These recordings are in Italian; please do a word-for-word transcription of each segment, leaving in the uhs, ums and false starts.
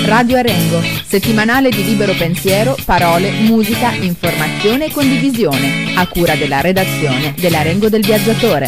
Radio Arengo, settimanale di libero pensiero, parole, musica, informazione e condivisione, a cura della redazione dell'Arengo del Viaggiatore.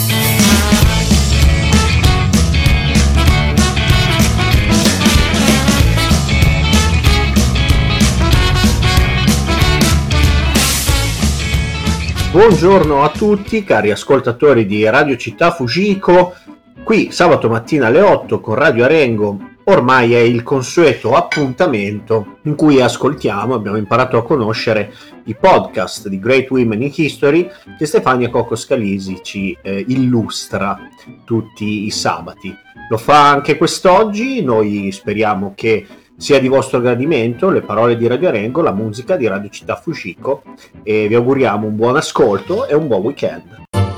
Buongiorno a tutti cari ascoltatori di Radio Città Fujiko, qui sabato mattina alle otto con Radio Arengo. Ormai è il consueto appuntamento in cui ascoltiamo, abbiamo imparato a conoscere i podcast di Great Women in History che Stefania Cocco Scalisi ci eh, illustra tutti i sabati. Lo fa anche quest'oggi, noi speriamo che sia di vostro gradimento le parole di Radio Arengo, la musica di Radio Città Fujiko, e vi auguriamo un buon ascolto e un buon weekend.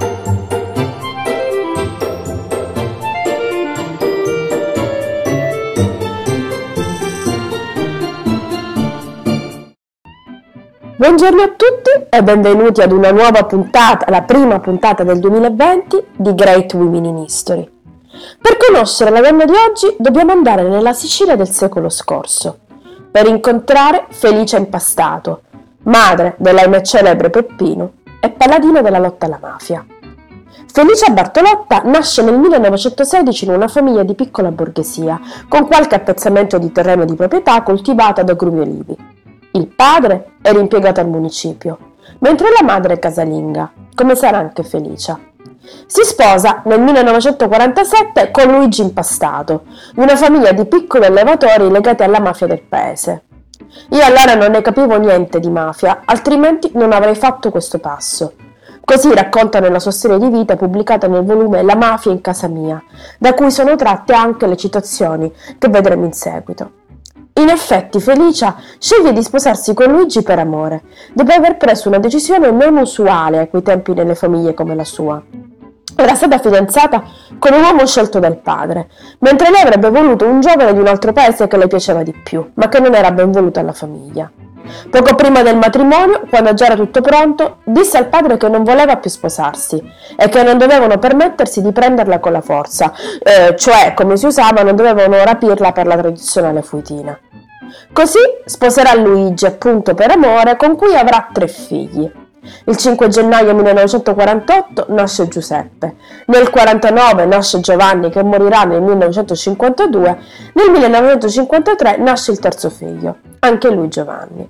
Buongiorno a tutti e benvenuti ad una nuova puntata, la prima puntata del duemilaventi di Great Women in History. Per conoscere la donna di oggi dobbiamo andare nella Sicilia del secolo scorso, per incontrare Felicia Impastato, madre dell'ahimè celebre Peppino e paladino della lotta alla mafia. Felicia Bartolotta nasce nel millenovecentosedici in una famiglia di piccola borghesia, con qualche appezzamento di terreno di proprietà coltivata da grumi olivi. Il padre era impiegato al municipio, mentre la madre è casalinga, come sarà anche Felicia. Si sposa nel millenovecentoquarantasette con Luigi Impastato, di una famiglia di piccoli allevatori legati alla mafia del paese. Io allora non ne capivo niente di mafia, altrimenti non avrei fatto questo passo. Così racconta nella sua storia di vita pubblicata nel volume La mafia in casa mia, da cui sono tratte anche le citazioni che vedremo in seguito. In effetti Felicia sceglie di sposarsi con Luigi per amore, dopo aver preso una decisione non usuale a quei tempi nelle famiglie come la sua. Era stata fidanzata con un uomo scelto dal padre, mentre lei avrebbe voluto un giovane di un altro paese che le piaceva di più, ma che non era ben voluto alla famiglia. Poco prima del matrimonio, quando già era tutto pronto, disse al padre che non voleva più sposarsi e che non dovevano permettersi di prenderla con la forza, eh, cioè, come si usava, non dovevano rapirla per la tradizionale fuitina. Così sposerà Luigi, appunto per amore, con cui avrà tre figli. Il cinque gennaio millenovecentoquarantotto nasce Giuseppe, nel quarantanove nasce Giovanni che morirà nel millenovecentocinquantadue, nel millenovecentocinquantatré nasce il terzo figlio, anche lui Giovanni.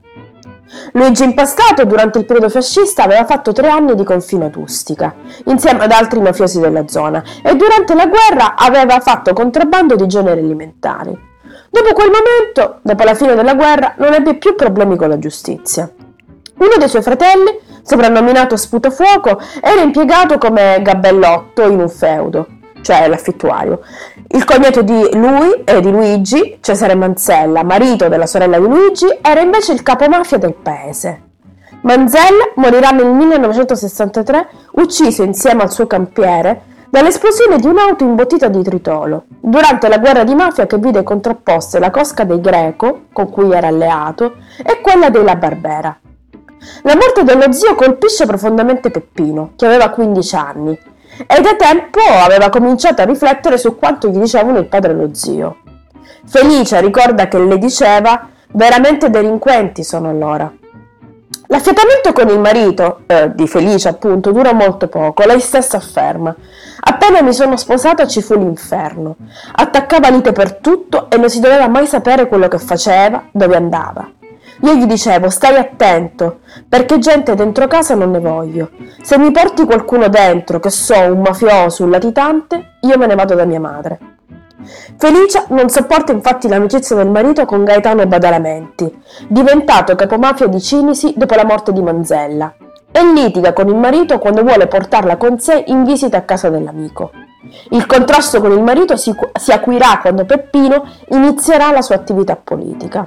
Luigi Impastato durante il periodo fascista aveva fatto tre anni di confino ad Ustica, insieme ad altri mafiosi della zona, e durante la guerra aveva fatto contrabbando di generi alimentari. Dopo quel momento, dopo la fine della guerra, non ebbe più problemi con la giustizia. Uno dei suoi fratelli, soprannominato Sputafuoco, era impiegato come gabellotto in un feudo, cioè l'affittuario. Il cognato di lui e di Luigi, Cesare Manzella, marito della sorella di Luigi, era invece il capomafia del paese. Manzella morirà nel millenovecentosessantatré, ucciso insieme al suo campiere dall'esplosione di un'auto imbottita di tritolo, durante la guerra di mafia che vide contrapposte la cosca dei Greco, con cui era alleato, e quella dei La Barbera. La morte dello zio colpisce profondamente Peppino, che aveva quindici anni, e da tempo aveva cominciato a riflettere su quanto gli dicevano il padre e lo zio. Felicia ricorda che le diceva: veramente delinquenti sono allora. L'affiatamento con il marito, eh, di Felicia appunto, dura molto poco, lei stessa afferma: appena mi sono sposata ci fu l'inferno, attaccava lite per tutto e non si doveva mai sapere quello che faceva, dove andava. Io gli dicevo: stai attento, perché gente dentro casa non ne voglio. Se mi porti qualcuno dentro, che so, un mafioso, un latitante, io me ne vado da mia madre. Felicia non sopporta infatti l'amicizia del marito con Gaetano Badalamenti, diventato capomafia di Cinisi dopo la morte di Manzella, e litiga con il marito quando vuole portarla con sé in visita a casa dell'amico. Il contrasto con il marito si, si acuirà quando Peppino inizierà la sua attività politica.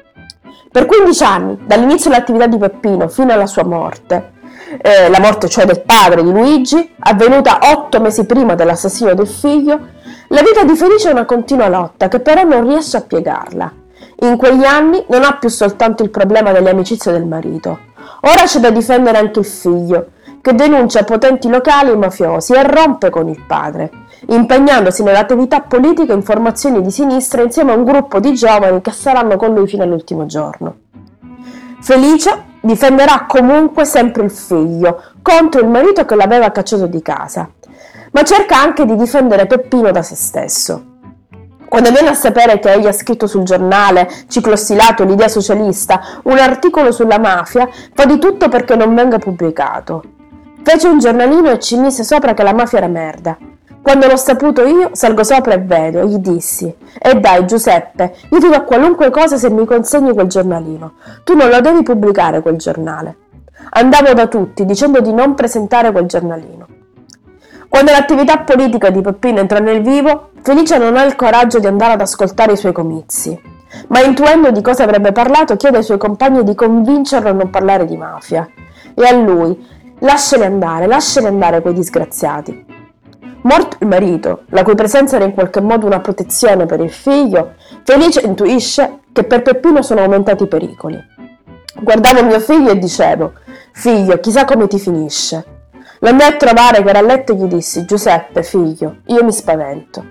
Per quindici anni, dall'inizio dell'attività di Peppino fino alla sua morte, eh, la morte cioè del padre di Luigi, avvenuta otto mesi prima dell'assassinio del figlio, la vita di Felicia è una continua lotta che però non riesce a piegarla. In quegli anni non ha più soltanto il problema delle amicizie del marito, ora c'è da difendere anche il figlio, che denuncia potenti locali mafiosi e rompe con il padre, impegnandosi nell'attività politica in formazioni di sinistra insieme a un gruppo di giovani che saranno con lui fino all'ultimo giorno. Felicia difenderà comunque sempre il figlio contro il marito che l'aveva cacciato di casa, ma cerca anche di difendere Peppino da se stesso. Quando viene a sapere che egli ha scritto sul giornale ciclostilato L'Idea Socialista un articolo sulla mafia, fa di tutto perché non venga pubblicato. Fece un giornalino e ci mise sopra che la mafia era merda. Quando l'ho saputo io, salgo sopra e vedo, e gli dissi: e dai Giuseppe, io ti do qualunque cosa se mi consegni quel giornalino. Tu non lo devi pubblicare quel giornale. Andavo da tutti dicendo di non presentare quel giornalino. Quando l'attività politica di Peppino entra nel vivo, Felicia non ha il coraggio di andare ad ascoltare i suoi comizi, ma intuendo di cosa avrebbe parlato chiede ai suoi compagni di convincerlo a non parlare di mafia. E a lui: lasciali andare, lasciali andare quei disgraziati. Morto il marito, la cui presenza era in qualche modo una protezione per il figlio, Felicia intuisce che per Peppino sono aumentati i pericoli. Guardavo mio figlio e dicevo: figlio, chissà come ti finisce. Lo andai a trovare che era a letto e gli dissi: Giuseppe, figlio, io mi spavento.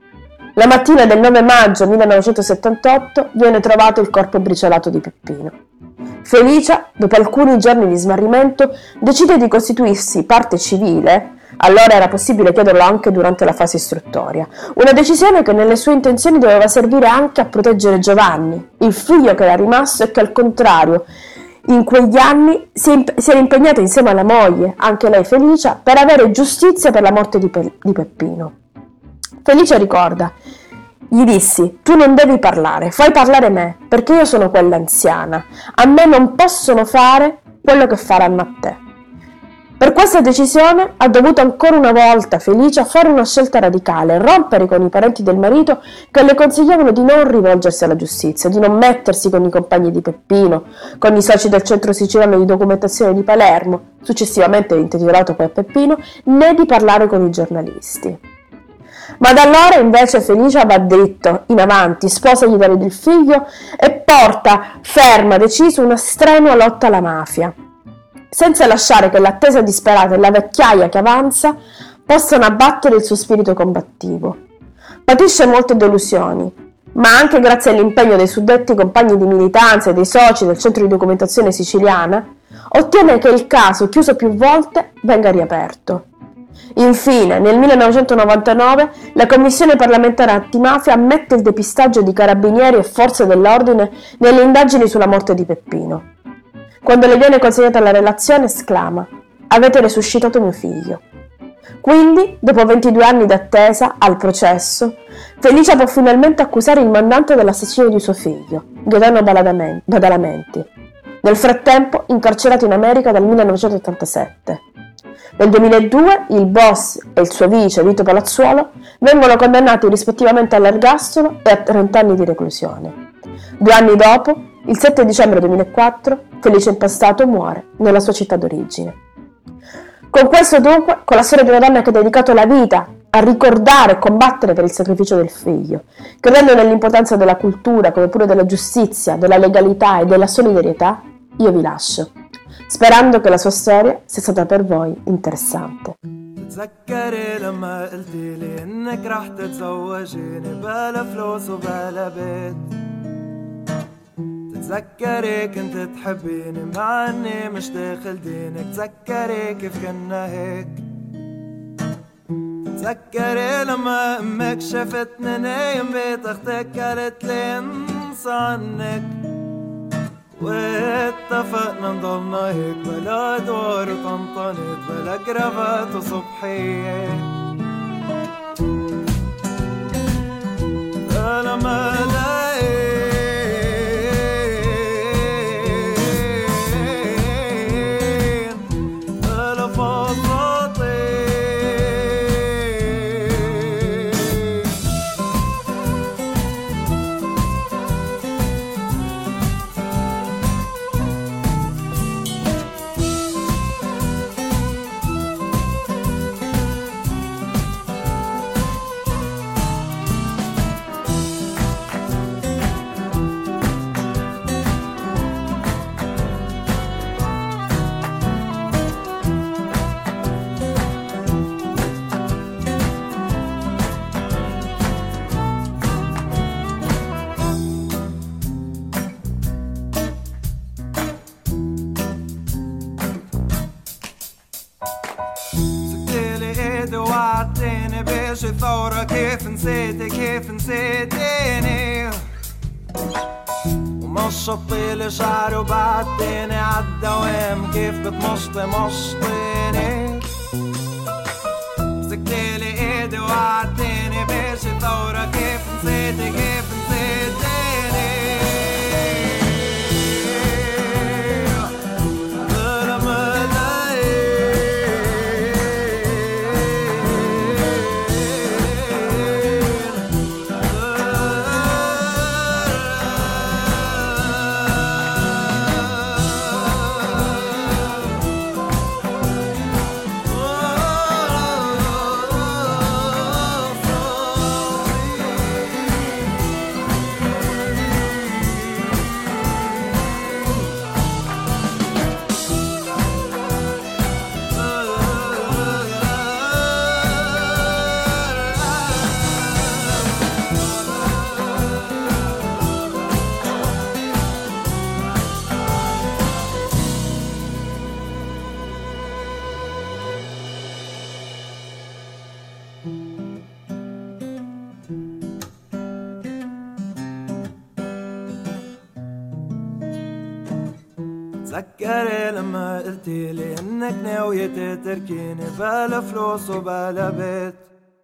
La mattina del nove maggio millenovecentosettantotto viene trovato il corpo briciolato di Peppino. Felicia, dopo alcuni giorni di smarrimento, decide di costituirsi parte civile. Allora era possibile chiederlo anche durante la fase istruttoria, una decisione che nelle sue intenzioni doveva servire anche a proteggere Giovanni, il figlio che era rimasto e che al contrario in quegli anni si, imp- si era impegnata insieme alla moglie, anche lei Felicia, per avere giustizia per la morte di, Pe- di Peppino. Felicia ricorda: gli dissi: tu non devi parlare, fai parlare me, perché io sono quella anziana, a me non possono fare quello che faranno a te. Per questa decisione ha dovuto ancora una volta Felicia fare una scelta radicale, rompere con i parenti del marito che le consigliavano di non rivolgersi alla giustizia, di non mettersi con i compagni di Peppino, con i soci del Centro Siciliano di Documentazione di Palermo, successivamente intitolato poi a Peppino, né di parlare con i giornalisti. Ma da allora invece Felicia va dritto, in avanti, sposa gli danni del figlio e porta ferma, decisa, una strenua lotta alla mafia, senza lasciare che l'attesa disperata e la vecchiaia che avanza possano abbattere il suo spirito combattivo. Patisce molte delusioni, ma anche grazie all'impegno dei suddetti compagni di militanza e dei soci del Centro di Documentazione Siciliana, ottiene che il caso, chiuso più volte, venga riaperto. Infine, nel millenovecentonovantanove, la Commissione parlamentare antimafia ammette il depistaggio di carabinieri e forze dell'ordine nelle indagini sulla morte di Peppino. Quando le viene consegnata la relazione, esclama: avete resuscitato mio figlio. Quindi, dopo ventidue anni d'attesa al processo, Felicia può finalmente accusare il mandante dell'assassinio di suo figlio, Gaetano Badalamenti, nel frattempo incarcerato in America dal millenovecentottantasette. Nel duemiladue il boss e il suo vice, Vito Palazzuolo, vengono condannati rispettivamente all'ergastolo e a trenta anni di reclusione. Due anni dopo, il sette dicembre duemilaquattro, Felice Impastato muore nella sua città d'origine. Con questo dunque, con la storia di una donna che ha dedicato la vita a ricordare e combattere per il sacrificio del figlio, credendo nell'importanza della cultura come pure della giustizia, della legalità e della solidarietà, io vi lascio, sperando che la sua storia sia stata per voi interessante. تذكري لما قلتيلي انك رح تتزوجيني بلا فلوس وبلا بيت. تذكري كنت تحبيني مع اني مش داخل دينك. تذكري كيف كنا هيك. تذكري لما امك شافتني نايم بيت اختك قالت لي انسى عنك. واتفقنا نضلنا هيك بلا دور وطنطنت بلا كرافات وصبحية. بلا ما لقيت بلا فضلاتي. وعدتني بشي ثورة كيف نسيتي كيف نسيتيني ومش طيل شعري وبعدتني عالدوام كيف بتمشطي مشطيني مسكتلي ايدي وعدتني بشي ثورة كيف نسيتي كيف نسيتيني تذكري لما قلتيلي انك ناوية تتركيني بلا فلوس وبلا بيت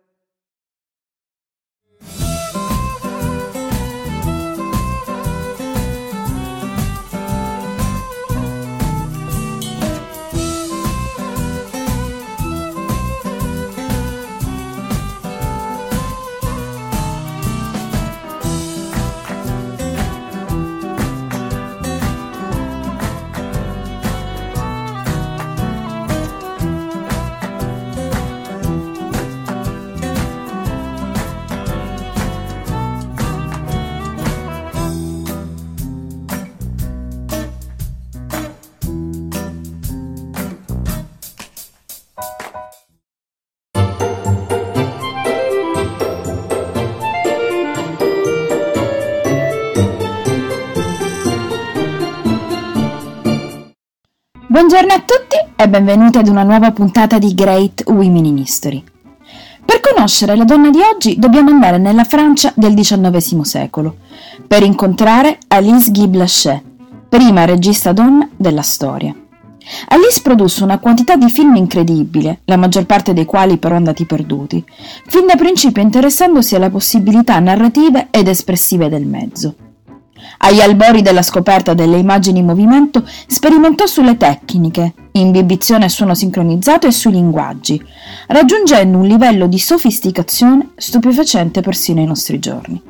Buongiorno a tutti e benvenuti ad una nuova puntata di Great Women in History. Per conoscere la donna di oggi dobbiamo andare nella Francia del diciannovesimo secolo, per incontrare Alice Guy Blaché, prima regista donna della storia. Alice produsse una quantità di film incredibile, la maggior parte dei quali però andati perduti, fin da principio interessandosi alle possibilità narrative ed espressive del mezzo. Agli albori della scoperta delle immagini in movimento, sperimentò sulle tecniche, imbibizione e suono sincronizzato e sui linguaggi, raggiungendo un livello di sofisticatazione stupefacente persino ai nostri giorni.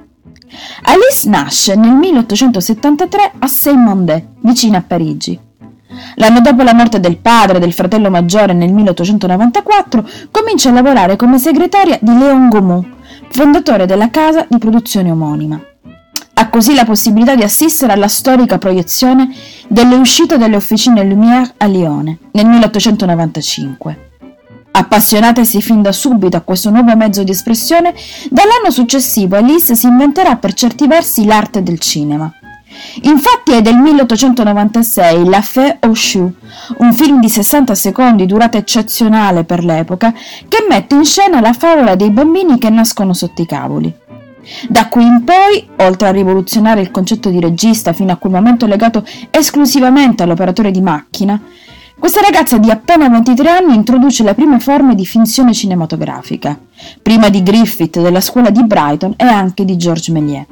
Alice nasce nel milleottocentosettantatré a Saint-Mandé, vicino a Parigi. L'anno dopo la morte del padre e del fratello maggiore nel milleottocentonovantaquattro, comincia a lavorare come segretaria di Léon Gaumont, fondatore della casa di produzione omonima. Ha così la possibilità di assistere alla storica proiezione delle uscite delle officine Lumière a Lione nel milleottocentonovantacinque. Appassionatasi fin da subito a questo nuovo mezzo di espressione, dall'anno successivo Alice si inventerà per certi versi l'arte del cinema. Infatti è del milleottocentonovantasei La Fée aux Choux, un film di sessanta secondi, durata eccezionale per l'epoca, che mette in scena la favola dei bambini che nascono sotto i cavoli. Da qui in poi, oltre a rivoluzionare il concetto di regista fino a quel momento legato esclusivamente all'operatore di macchina, questa ragazza di appena ventitré anni introduce le prime forme di finzione cinematografica, prima di Griffith della scuola di Brighton e anche di Georges Méliès.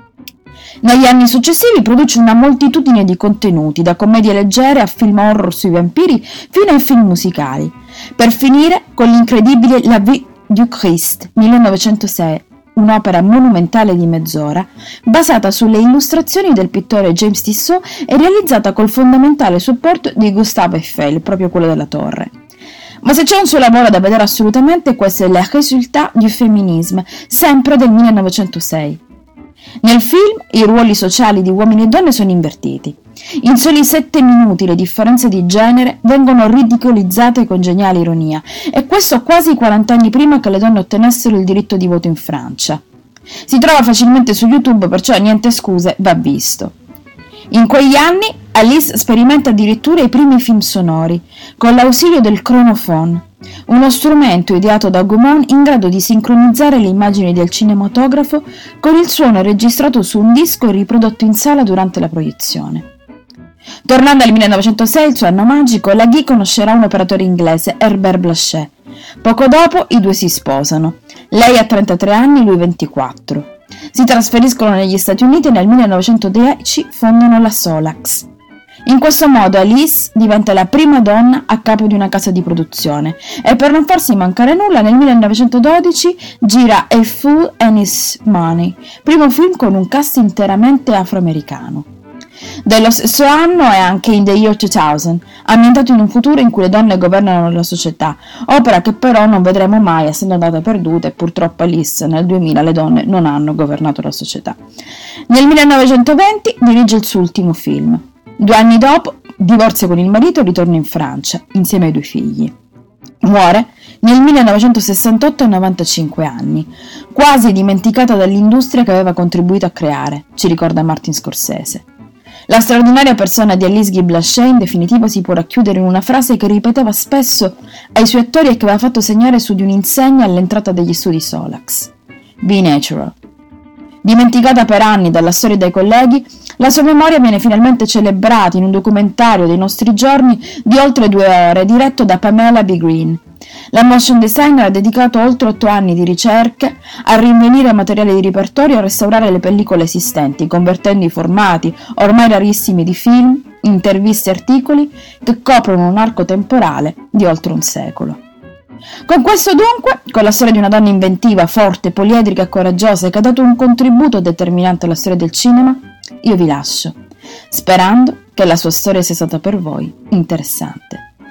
Negli anni successivi produce una moltitudine di contenuti, da commedie leggere a film horror sui vampiri fino ai film musicali, per finire con l'incredibile La Vie du Christ millenovecentosei, un'opera monumentale di mezz'ora, basata sulle illustrazioni del pittore James Tissot e realizzata col fondamentale supporto di Gustave Eiffel, proprio quello della torre. Ma se c'è un suo lavoro da vedere assolutamente, questo è Le Résultats du Féminisme, sempre del millenovecentosei. Nel film i ruoli sociali di uomini e donne sono invertiti. In soli sette minuti le differenze di genere vengono ridicolizzate con geniale ironia, e questo quasi quaranta anni prima che le donne ottenessero il diritto di voto in Francia. Si trova facilmente su YouTube, perciò niente scuse, va visto. In quegli anni Alice sperimenta addirittura i primi film sonori, con l'ausilio del cronophone, uno strumento ideato da Gaumont in grado di sincronizzare le immagini del cinematografo con il suono registrato su un disco e riprodotto in sala durante la proiezione. Tornando al millenovecentosei, il suo anno magico, la Guy conoscerà un operatore inglese, Herbert Blanchet. Poco dopo i due si sposano. Lei ha trentatré anni, lui ventiquattro. Si trasferiscono negli Stati Uniti e nel millenovecentodieci fondano la Solax. In questo modo Alice diventa la prima donna a capo di una casa di produzione e per non farsi mancare nulla nel millenovecentododici gira A Fool and His Money, primo film con un cast interamente afroamericano. Dello stesso anno è anche In the Year duemila, ambientato in un futuro in cui le donne governano la società, opera che però non vedremo mai essendo andata perduta e purtroppo Alice nel duemila le donne non hanno governato la società. Nel millenovecentoventi dirige il suo ultimo film. Due anni dopo divorzia con il marito e ritorna in Francia insieme ai due figli. Muore nel millenovecentosessantotto a novantacinque anni, quasi dimenticata dall'industria che aveva contribuito a creare, ci ricorda Martin Scorsese. La straordinaria persona di Alice Guy Blanchet in definitiva si può racchiudere in una frase che ripeteva spesso ai suoi attori e che aveva fatto segnare su di un'insegna all'entrata degli studi Solax: Be natural. Dimenticata per anni dalla storia e dai colleghi, la sua memoria viene finalmente celebrata in un documentario dei nostri giorni di oltre due ore diretto da Pamela B. Green. La motion designer ha dedicato oltre otto anni di ricerche a rinvenire materiale di repertorio e a restaurare le pellicole esistenti, convertendo i formati ormai rarissimi di film, interviste e articoli che coprono un arco temporale di oltre un secolo. Con questo dunque, con la storia di una donna inventiva, forte, poliedrica e coraggiosa che ha dato un contributo determinante alla storia del cinema, io vi lascio, sperando che la sua storia sia stata per voi interessante.